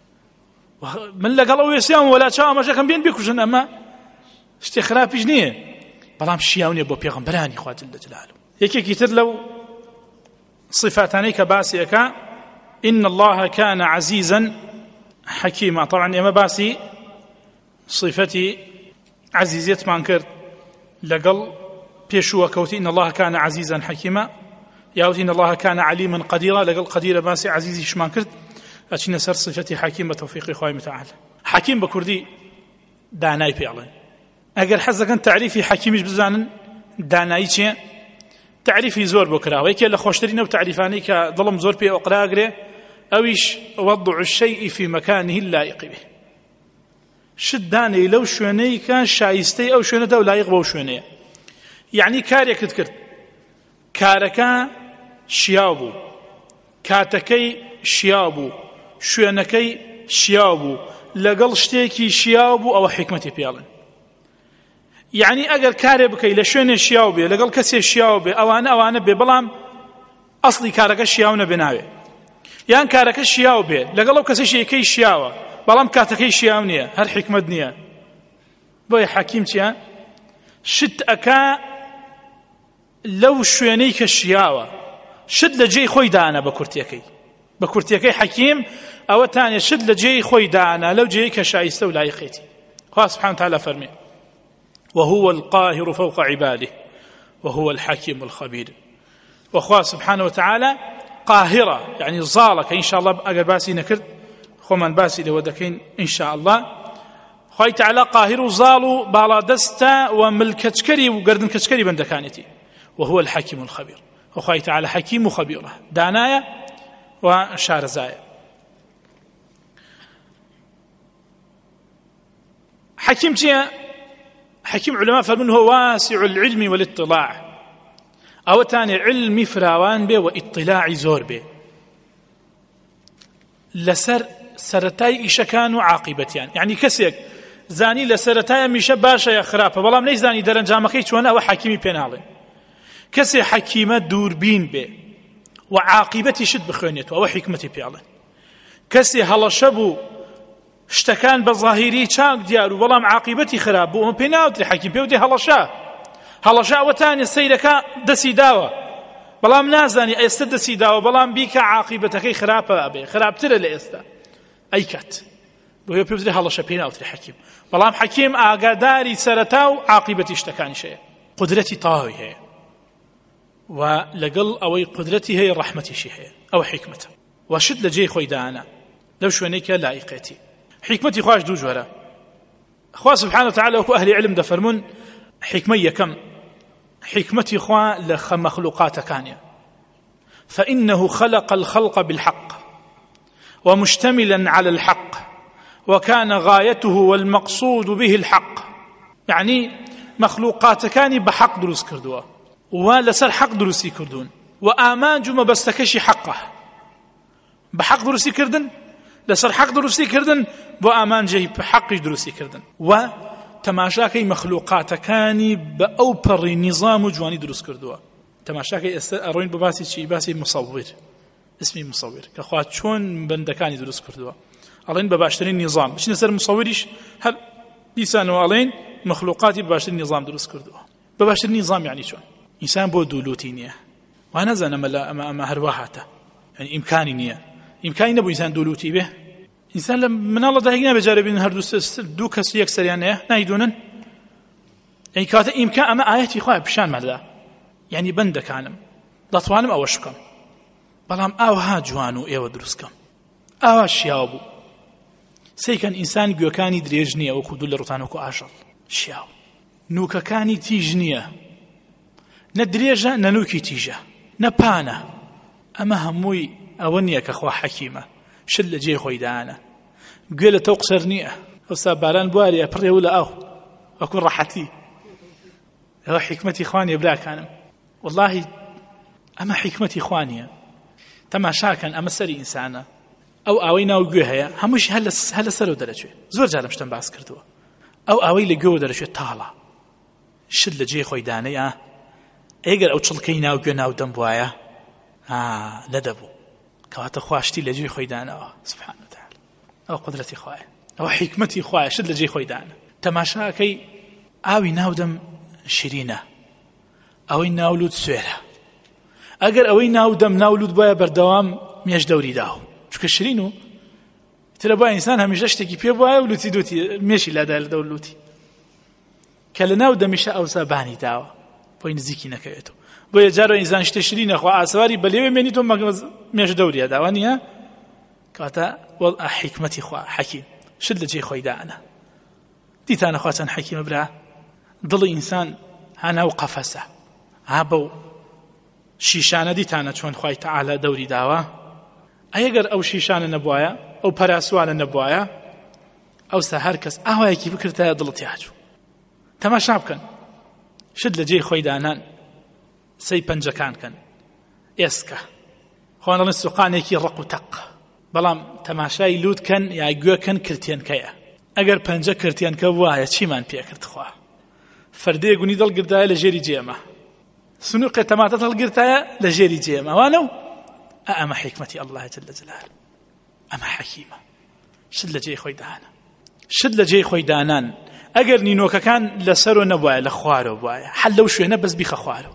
S1: من لەگەڵ ئەو وێسیام وەلا چاو ئەمەژەکەم بێن بکوژن ئەمە شتێ خراپیش نییە بەڵام شیاو نییە بۆ پێغەمبەرانی خوا جەل جەلالوه. یەکێکی تر لەو صفاتانەی کە باسی ئەکا إن الله كان عزيزا حكيما. طبعا ئێمە باسی صفەتی عزیزیەتمان کرد لەگەڵ پێشووەکەوتی إن الله كان عزيزا حكيما یاوتی إن الله كان عليما قديرا لەگەڵ قدیرە باسی عزیزیشمان کرد. ئەچینە سەر صفەتی حەکیم بە تەوفیقی خوای متعال. حەکیم بە کوردی دانای پێڵێن. ئەگەر حەز دەکەن تعریفی حەکیمیش بزانن دانایی چییە تعریفی زۆر بۆ کراوە. یەکێ لە خۆشترینە و تعریفانەی کە دڵم زۆر پێ ئۆقراگرێ ئەویش وضع الشيء في مكانه اللائق به. شت دانەی لەو شوێنەی کە شایستەی ئەو شوێنەدا و لایق بەو شوێنەیە. یعنی کارێکت کرد کارەکە شیاو بوو کاتەکەی شیاو بوو شوێنەکەی شیاو بوو لەگەڵ شتێکی شیاو بوو ئەوە حکمەتی پێڵێن. یعنی ئەگەر کارێ بکەی لە شوێنێ شیاو بێ لەگەڵ کەسێ شیاو بێ ئەوانە ئەوانە بێ بەڵام ئەسڵی کارەکە شیاو نەبێ ناوێ. یان کارەکە شیاو بێ لەگەڵ ئەو کەسێکی یەکەی شیاوە بەڵام کاتەکەی شیاو نییە هەر حکمت نییە. بۆیە حەکیم چییە؟ شت ئەکا لەو شوێنەی کە شیاوە شت لە جێی خۆی دانا بە کورتیەکەی بە کورتیەکەی حەکیم ئەوە تانێ شت لە جێی خۆی دانا لەو جێی کە شایستە و لایقێتی. خوا سبحانه وتعالى فەرمێ وهو القاهر فوق عباده وهو الحكيم الخبير. وخوا سبحانه وتعالى قاهرة يعني ظالك إن شاء الله أجر باسي نكرد خمان باسي لودكين إن شاء الله. خوي تعالى قاهر وظالو بالا دستا وملكتشكري وقردن كتشكري بندكانتي وهو الحكيم الخبير. وخوي تعالى حكيم وخبيره دانايا وشارزايا. حكيم تيا حكيم علماء فرمون هو واسع العلم والاطلاع أو تاني علم فراوان به واطلاع زور به لسر سرتاي إشكان وعاقبتيان. يعني كسيك زاني لسرتاي مش باشا يا خرافة والله منيش زاني درنجامكي شوانا هو حكيمي بينالي كسي حكيمة دوربين به وعاقبتي شد بخوانيته أو حكمتي بيالي كسي هلا شبو شتكان بظاهري چاك ديارو بلام عاقبتي خراب بو بيناوتري حكيم بيودي هلا شا هلا شا وتاني السيدكا دسي داوا بلام نازاني ايست دسي داوا بلام بيك عاقبتك خراب ابي خراب ترى لايستا اي كات بو بيودي هلا شا بيناوتري حكيم بلام حكيم اغاداري سرتاو عاقبتي اشتكان شيء قدرتي طاوي هي ولقل اوي قدرتي هي رحمتي شي هي او حكمته وشد لجي خويدانا لو شوينيك لائقتي حكمتي خواش دو جوهرة. خوا سبحانه وتعالى وكو أهل علم دفرمون حكمية كم حكمتي خوا لخ مخلوقات كانية فإنه خلق الخلق بالحق ومشتملا على الحق وكان غايته والمقصود به الحق. يعني مخلوقات كاني بحق دروس كردوا ولسر حق دروسي كردون وآمان جمع بستكشي حقه بحق دروسي كردن لسر حق دروسي كردن بو آمان جاي بحق دروسي كردن و تماشاكي مخلوقات كاني بأوبر نظام جواني دروس كردوا. تماشاكي أروين بباسي شي باسي مصور اسمي مصور كخوات شون بندكاني دروس كردوا ألين بباشترين نظام مش نسر مصوريش هل لسانو ألين مخلوقاتي بباشترين نظام دروس كردوا بباشترين نظام يعني شون إنسان بو دولوتينية وأنا زانا أما أما هرواحاته يعني إمكاني نية إمكاني نبو إنسان دولوتي به إنسان لم من الله دهينا بجاربين هر دو كسو يكسر يعني نايدونن يعني كاتا إمكان أما آياتي خواه بشان ماذا يعني بندك عنم دطوانم أوشكم بلام أوها جوانو إيوه دروسكم أوها شياوبو سيكن إنسان بيوكاني دريجنية وكو دول رتانوكو عشر شياو نوككاني تيجنية ندريجة ننوكي تيجة نبانا أما هموي أونيك أخوة حكيمة شل جي خويدانا قيل توقسر نية ئەوسا باران بوارێ پڕێ و لە ئاو وەکو ڕەحەتی. ئەوە حیکمەتی خوانیە براکانم، واللهی ئەمە حیکمەتی خوانیە. تەماشاکەن ئەمە سەری ئینسانە، ئەو ئاوەی ناو گوێ هەیە هەمووش هەر لە سەرەوە دەرەچێت. زۆر جارم شتم باس کردووە، ئەو ئاوەی لە گوێوە دەرەچێت تاڵە، شت لە جێ خۆی دانەیە. ئەگەر ئەو چڵکەی ناو گوێ ناو دەم بوایە نەدەبوو، کەواتە خواشتی لە جێ خۆی دانەوە. سبحان وتعالى، ئەو قدرەتی خوایە، ئەوە حیکمەتی خوایە، شت لە جێ خۆی دانە. تەماشاکەی ئاوی ناودەم شیرینە، ئەوەی ناولود سوێرە. ئەگەر ئەوەی ناودەم ناولود بایە بەردەوام مێش دەوری داو، چونکە شیرین و ترە بۆ ئینسان هەمیشە شتێکی پێ بوایە و لوتی دوتی مێشی لادا لە دەور لوتی، کە لە ناو دەمیشە ئەوسا بانی داوە بۆی نزیکی نەکەوێتەوە. بۆیە جارۆ ئینسان شتە شیرینە خوا ئاسواری بەلێوێ مێنی تۆ مێش دەوریە داوا نییە، کاتە وەڵئە حیکمەتی خوا حەکیم، شت لە جێ خۆی دانە. دیتانە خوا چەند حەکیمە برا، دڵی ئینسان هەناو قەفەسە، ها بەو شیشانە دیتانە چۆن خوای تەعالی دەوری داوە. ئەگەر ئەو شیشانە نەبوایە، ئەو پەراسوانە نەبوایە، ئەوسا هەر کەس ئاوایەکی بکردایە دڵتی هاچوو. تەماشا بکەن شت لە جێ خۆی دانان، سەی پەنجەکان کەن، ئێسکە خۆنەڵێن سوقانێکی ڕق و تەق، بەڵام تەماشای لووتکەن یا گوێکەن کرتێنکەیە. ئەگەر پەنجە کرتێنکە وایە چیمان پێکرد خوا؟ فەردەیە گونی دڵگرتایە لە ژێری جێمە، سنووقێ تەماتە دڵگرتایە لە ژێری جێمە. وانە و ئەمە حیکمەتی ئەڵڵاه جەل جەلاله، ئەمە حەکیمە، شت لە جێی خۆی دانە، شت لە جێی خۆی دانان. ئەگەر نینۆکەکان لەسەرۆ نەبوایە، لە خوارەوە بوایە، حەل لەو شوێنە بەس بیخە خوارەوە،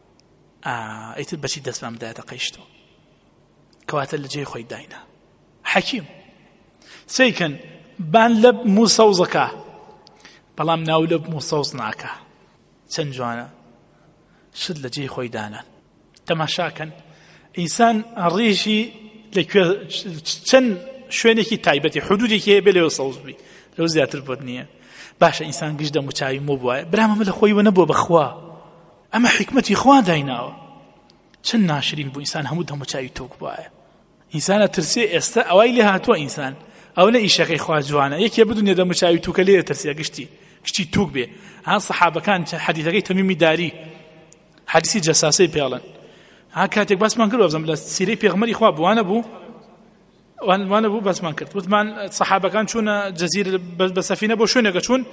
S1: ئیتر بەچی دەستمان بدایەتە قەیشتەوە، کەواتە لە جێی خۆی داینە. حەکیم سەیکەن بان لە موسەوزەکە، بەڵام ناو لە موسەوز ناکە. چەند جوانە، شت لە جێی خۆی دانان. تەماشاکەن ئینسان ڕێژی لەکوێ چەند شوێنێکی تایبەتی حدودێکی هەیە بێ لەوە سەوز بی، لەو زیاتر بۆت نییە. باشە ئینسان گشت دەموچاوی مۆ بوایە، برامەمە لە خۆی وە نەبووە بەخوا، ئەمە حیکمەتی خوا دایناوە. چەند ناشرین بوو ئینسان هەموو دەموچاوی تۆک بوایە. ئینسانە ترسێ ئێستا ئەوای لێ هاتووە ئینسان، ئەو نە ئیشەکەی خوا جوانە، یەکێ بدونێ دەموچاوی تووکە لێ ترسێ گشتی گشتی تووک بێ. هان سەحابەکان حەدیثەکەی تەمیمی داری، حەدیثی جەساسەی پێڵن، ها کاتێک باسمان کرد وەبزەم لە سیرەی پێغمبەری خوا بوانە بوو وانە بوو باسمان کرد، وتمان سەحابەکان چوونە جەزیرە بە سەفینە بۆ شوێنێکە چوون،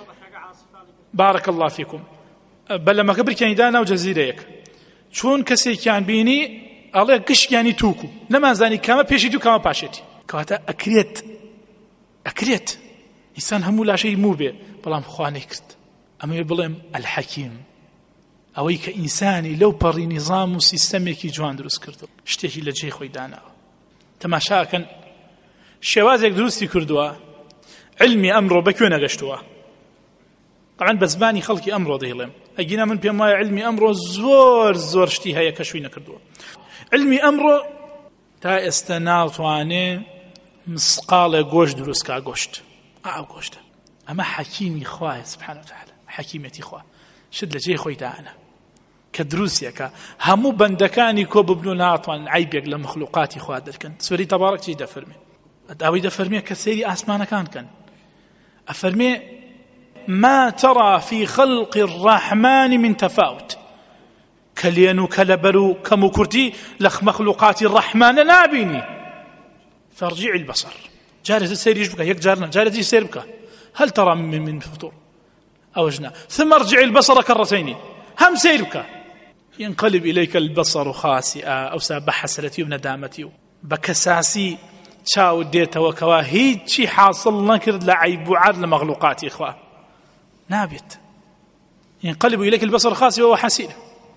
S1: بارك الله فيكم، بەلەمەکە بریکانی دا ناو جەزیرەیەک، چون کەسێکیان بینی ئەڵێ گشتیانی تووکو، نەمانزانی کامە پێشی تو کامە پاشێتی. کەواتە ئەکرێت ئەکرێت ئینسان هەموو لاشەی موو بێ، بەڵام خوا نەیکرد. ئەمە بڵێم الحەکیم، ئەوەی کە ئینسانی لەو پەڕی نیزام و سیستەمێکی جوان دروست کردو، شتێکی لە جێی خۆی داناوە. تەماشاکەن شێوازێک دروستی کردووە، علمی ئەمڕۆ بەکوێ نەگەشتووە. طبعا بە زمانی خەڵکی ئەمڕۆ دەیڵێم، ئەگینا من پێم وایە علمی ئەمڕۆ زۆر زۆر شتی هەیە کە شووی نەکردووە. علمی ئەمڕۆ تا ئێستا ناتوانێ مسقاڵێ گۆشت دروستکا، گۆشت ئاو گۆشتە. ئەمە حەکیمی خوایە سبحانه وتعالى، حەکیمەتی خوا، شت لە جێی خۆی داهەنە کە دروستیەکە هەموو بەندەکانی کۆ ببن و ناتوان عیبێک لە مەخلوقاتی خوا دەرکەن. سوێری تەبارەک چی دەفەرمێ؟ ئەوەی دەفەرمێ کە سەیری ئاسمانەکان کەن، ئەفەرمێ ما ترى في خلق الرحمن من تفاوت، كلينو كلبرو كمكرتي لخ مخلوقات الرحمن نابيني. فارجع البصر، جالس السير يجبك يك جارنا جالس يسير بك، هل ترى من من فطور أوجنا، ثم ارجع البصر كرتين، هم سيرك ينقلب إليك البصر خاسئا أو ساب حسرتي وندامتي بكساسي تشاو ديتا وكوا هيجي حاصل نكر لعيب وعاد لمخلوقات إخوة نابت. ينقلب إليك البصر خاسئا وهو حسير.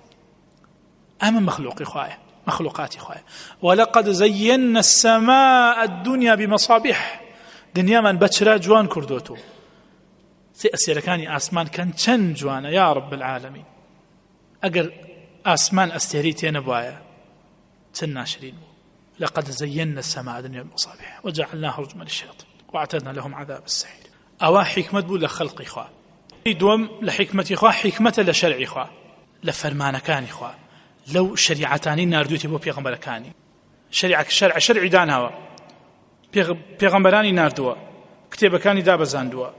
S1: أما مخلوق إخوة مخلوقات إخوة. ولقد زينا السماء الدنيا بمصابيح، دنيا من بشرا جوان كردوتو سيركاني آسمان كان چەند جوانە يا رب العالمين. أجر آسمان أستهريتي نبوايا چەند ناشرين. لقد زينا السماء الدنيا بمصابيح وجعلناها رجما للشياطين واعتدنا لهم عذاب السعير. أوا حكمة بو لخلق إخوة، دوم لحكمة إخوة، حكمة لشرع إخوة، لفرمان كان إخوة، لو شريعتاني ناردوتي بو بيغمبركاني، شريعة شرع شرع دانها بيغمبراني ناردوا، کتێبەکانی دابەزاندووە.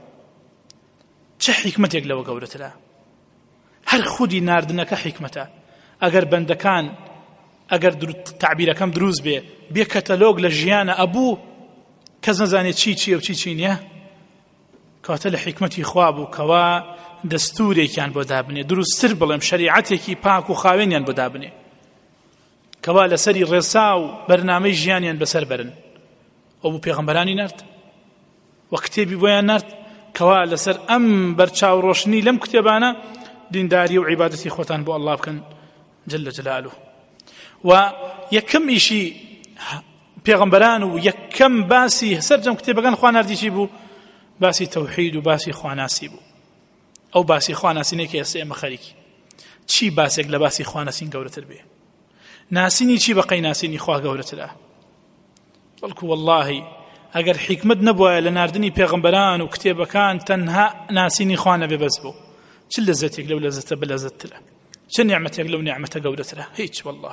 S1: چه حیکمەتێک لەوە گەورەترە؟ هەر خودی ناردنەکە حیکمەتە. ئەگەر بەندەکان ئەگەر تعبیرەکەم دروست بێ بێ کەتەلۆگ لە ژیانە ئەبوو کەس نەزانێت چی چییە و چی چی نییە، کەواتە لە حیکمەتی خوا بوو کەوا دەستورێکیان بۆ دابنێ، دروستتر بڵێم شەریعەتێکی پاک و خاوێنیان بۆ دابنێ، کەوا لەسەری ڕێسا و بەرنامەی ژیانیان بەسەر بەرن. ئەو بوو پێغەمبەرانی نرد و کتێبی بۆیان نرد کەوا لەسەر ئەم بەرچاوڕۆشنی لەم کتێبانە دینداری و عیبادەتی خۆتان بۆ ئەڵڵا بکەن جل جلاله. و یەکەم ئیشی پێغەمبەران و یەکەم باسی سەرجەم کتێبەکان خوا ناردیی بوو باسی تەوحید و باسی خواناسی بوو. ئەو باسی خواناسینێکی ئێستا ئێمە خەریکی چی باسێک لە باسی خواناسین گەورەتر بێ؟ ناسینی چی بەقەی ناسینی خوا گەورەترە؟ بەڵکو واللهی ئەگەر حیکمت نەبووایە لە ناردنی پێغەمبەران و کتێبەکان تەنها ناسینی خوا نەبێ بەس بوو، چ لەزەتێک لەو لەزەتە بەلەزەتترە؟ چ نیعمەتێک لەو نیعمەتە گەورەترە؟ هیچ. والله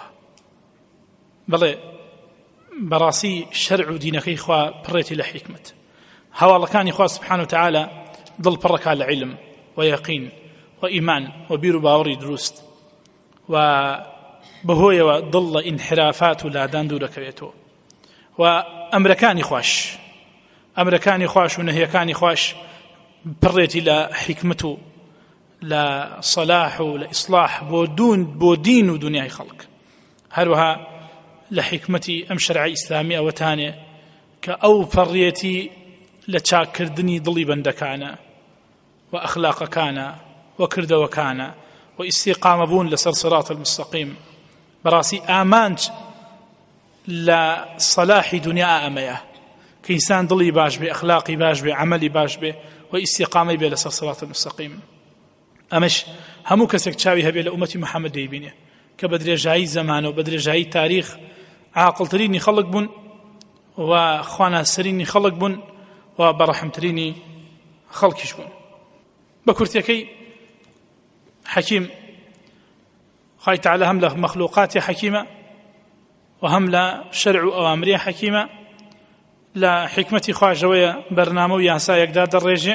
S1: بەڵێ بەڕاستی شەرع و دینەکەی خوا پڕێتی لە حیکمت. هەواڵەکانی خوا سبحانه وتعالى دڵ پڕەکا لە عیلم و یەقین و ئیمان و بیر و باوەڕی دروست و بەهۆیەوە دڵ لە ئینحرافات و لادان دوور دەکەوێتەوە. و ئەمرەکانی خوش ئەمرەکانی خوش و نەهیەکانی خوش پڕێتی لە حیکمت و لە صلاح و لە ئیصلاح بۆ دون بۆ دین و دنیای خەڵک. هەروەها لە حیکمەتی ئەم شەرعی ئیسلامی ئەوەتانێ کە ئەو پەڕێتی لە چاکردنی دڵی بەندەکانە و ئەخلاقەکانە و کردەوەکانە و ئیستیقامە بوون لەسەر سیراط المستەقیم. بەڕاستی ئامانج لە صلاحی دنیا ئەمەیە کە ئینسان دڵی باش بێ، ئەخلاقی باش بێ، عەمەلی باش بێ و ئیستیقامەی بێ لەسەر سیراط المستەقیم. ئەمەش هەموو کەسێک چاوی هەبێ لە ئومەتی محەممەد دەیبینێ کە بە درێژایی زەمانە و بە درێژایی تاریخ عاقڵترینی خەڵک بوون و خواناسەرینی خەڵک بوون و بەڕەحمترینی خەڵکیش بوون. بە کورتەکەی حەکیم خوای تعالی هەم لە مەخلوقاتی حەکیمە و هەم لە شەرع و ئەوامری حەکیمە، لە حکمەتی خواژەوەیە بەرنامە و یاسایەکدا دەڕێژێ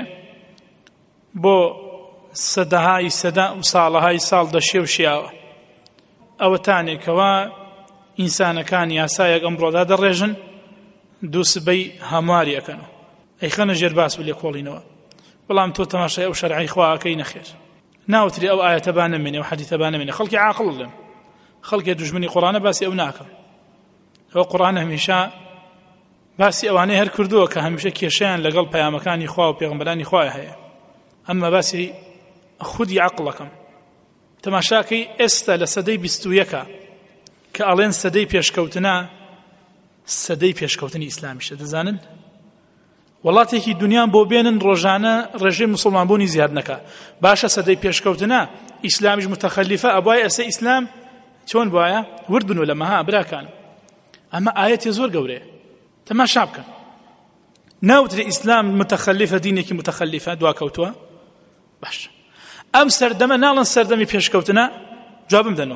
S1: بۆ سەدەهای سەدە و ساڵەهای ساڵ دەشێ و شیاوە. ئەوەتانێکەوە ئینسانەکان یاسایەک ئەمڕۆدا دەڕێژن دوو سبەی هەمواری ئەکەنەوە ئەیخەنە ژێر باس بێ لێ کۆڵینەوە. بەڵام تۆ تەماشای ئەو شەرعی خوا ئەکەی نەخێر، ناوتری ئەو ئاەتە با نەمێنێ و حەدیثە با نەمێنێ. خەڵکی عاقڵ لێم، خەڵکی دوژمنی قورئانە باسی ئەو ناکەم. ئەوە قورئان هەمیشە باسی ئەوانەی هەر کردووە کە هەمیشە کێشەیان لەگەڵ پەیامەکانی خوا و پێغەمبەرانی خوای هەیە. ئەمما باسی خودی عقلەکەم. تەماشاکەی ئێستا لە سەدەی بیست و یەکە کە ئەڵێن سەدەی پێشکەوتنە، سەدەی پێشکەوتنی ئیسلامیشە. دەزانن وڵاتێکی دنیان بۆ بێنن ڕۆژانە ڕێژەی موسڵمانبوونی زیاد نەکا. باشە سەدەی پێشکەوتنە ئیسلامیش متەخەلیفە ئەبوای ئەسە ئیسلام چۆن بواە؟ وردن و لەمەها براکان. ئەمە ئاەتی زۆر گەورەیە، تەماشا بکەن. ناوترێ ئیسلام متەخەلیفە، دینێکی متەخەلیفە دواکەوتووە. باش ئەم سەردەمە ناڵن سەردەمی پێشکەوتنە، جوابم دەنەوە.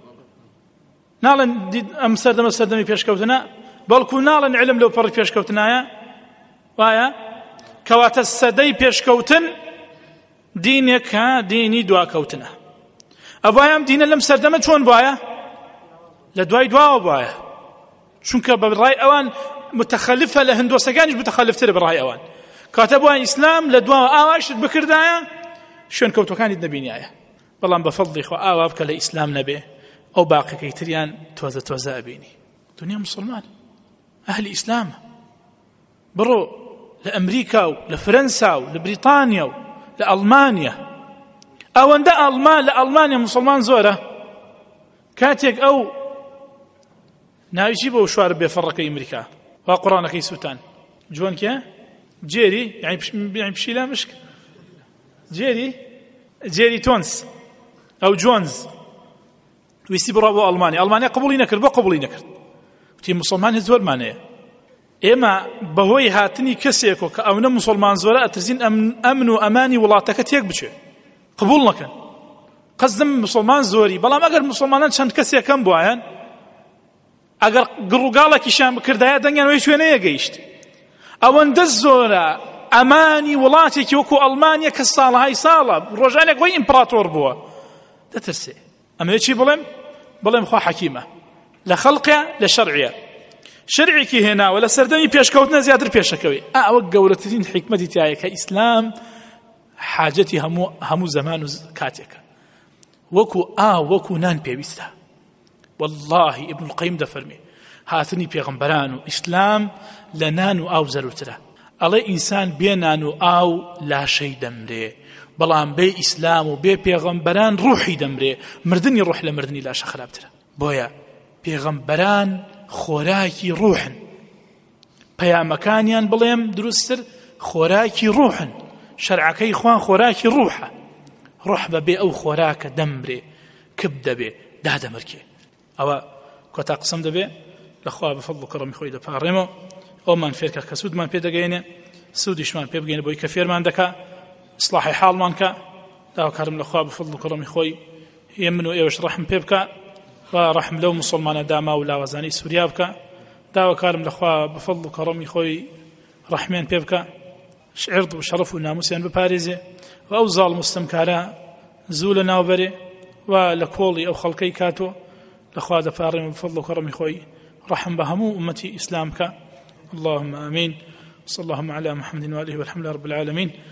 S1: ناڵن ئەم سەردەمە سەردەمی پێشکەوتنە، بەڵکو ناڵن علم لەو پەڕی پێشکەوتنایە. وایە کەواتە سەدەی پێشکەوتن دینێک ها دینی دواکەوتنە. ئەوایە ئەم دینە لەم سەردەمە چۆن بواە؟ لە دوای دواوە بواە، چونکە بەڕای ئەوان متەخەلیفە، لە هندۆسەکانیش متەخەلیفترە بەڕای ئەوان. کاتە بووە ئیسلام لە دواوە ئاواشت بکردایە شوێن کەوتەکانیت نەبینایە. بەڵام بە فەضڵی خوا ئاوا بکە لە ئیسلام نەبێ، ئەو باقیەکەی تریان تۆزە تۆزە ئەبینی. دنیا مسلمان ئەهلی ئیسلامە. بڕۆ لە ئەمریکا و لە فەرەنسا و لە بریتانیا و لە ئەڵمانیا، ئەوەندە ئەڵمان لە ئەڵمانیا مسلمان زۆرە. کاتێک ئەو ناویچی بۆ شوار بێفەڕەکەی ئەمریکا وا قوڕانەکەی سووتان جوان کێ جێری یعنی پشیلا مشک جێری جێری تۆنس ئەو جۆنز ویستی بڕا بۆ ئەڵمانیا. ئەڵمانیا قبوڵی نەکرد. بۆ قبوڵی نەکرد؟ وتی مسلمانی زۆرمانەیە. ئێمە بەهۆی هاتنی کەسێکۆ کە ئەوەنە مسلمان زۆرە ئەترسین ئەمن و ئەمانی وڵاتەکە تێک بچێ، قبوڵ نەکەن. قەزدم مسلمان زۆری، بەڵام ئەگەر مسلمانان چەند کەسێکم بوایەن، ئەگەر گڕوگاڵێکیشان بکردایە دەنگیان وەی شوێنەیە گەیشت. ئەوەندە زۆرە ئەمانی وڵاتێکی وەکو ئەڵمانیا کە ساڵهای ساڵە ڕۆژانێک وەی ئیمپراتۆر بووە دەترسێ. ئەمە چی بڵێم؟ بڵێم خوا حەکیمە لە خەڵقە لە شەرعیە، شەرعێکی هێناوە لە سەردەمی پێشکەوتنە زیاتر پێشەکەوێ. ئەوە گەورەترین حیکمەتی تایە کە ئیسلام حاجەتی هەموو هەموو زەمان و کاتێکە، وەکو ئا وەکو نان پێویستە. واللهی ئیبن القەیم دەفەرمێ هاتنی پێغەمبەران و ئیسلام لە نان و ئاو زەرورترە. ئەڵێ ئینسان بێ نان و ئاو لاشەی دەمرێ، بەڵام بێ ئیسلام و بێ پێغەمبەران ڕوحی دەمرێ. مردنی ڕوح لە مردنی لاشە خراپترە. بۆیە پێغەمبەران خۆراکی ڕوحن، پەیامەکانیان بڵێم دروستتر خۆراکی ڕوحن، شەرعەکەی خوان خۆراکی ڕوحە. ڕوح بەبێ ئەو خۆراکە دەمرێ، کب دەبێ، دادەمرکێ. ئەوە کۆتا قسەم دەبێ لەخوا بەفەضڵ و کەڕەمی خۆی دەپاڕێمەوە. ئەومان فێرکە کە سوودمان پێ دەگەێنێ، سوودیشمان پێ بگەێنێ بۆی کە فێرمان دەکا، ئیسلاحی حاڵمان کە. داواکارم لەخوا بەفەضڵ و کەڕەمی خۆی هێ من و ئێوەش ڕەحم پێ بکە و ڕەحم لەو موسڵمانە داما و لاوەزانەی سووریا بکە. داواکارم لەخوا بەفەضڵ و کەڕەمی خۆی ڕەحمیان پێ بکە، عرض و شەرەف و ناموسیان بپارێزێ و ئەو زاڵ مستەمکارە زوو لە ناوبەرێ و لە کۆڵی ئەو خەڵکەی کاتۆ. لەخوا دەپاڕێمە بەفەضڵ و کەڕەمی خۆی ڕەحم بە هەموو ئومەتی ئیسلام کە. اللهم آمين. صلى الله على محمد وآله والحمد لله رب العالمين.